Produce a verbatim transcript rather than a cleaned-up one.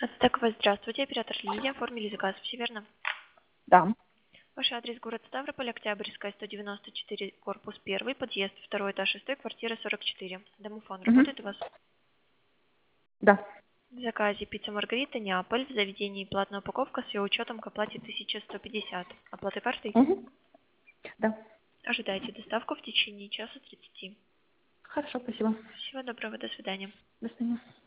Так, вас здравствуйте, оператор Лилия, оформили заказ, все верно? Да. Ваш адрес город Ставрополь, Октябрьская, сто девяносто четыре, корпус один, подъезд, второй этаж, шестой, квартира сорок четыре. Домофон Мгм. работает у вас? Да. В заказе пицца Маргарита, Неаполь, в заведении платная упаковка с ее учетом к оплате тысяча сто пятьдесят. Оплата картой? Мгм. Да. Ожидайте доставку в течение часа тридцати. Хорошо, спасибо. Всего доброго, до свидания. До свидания.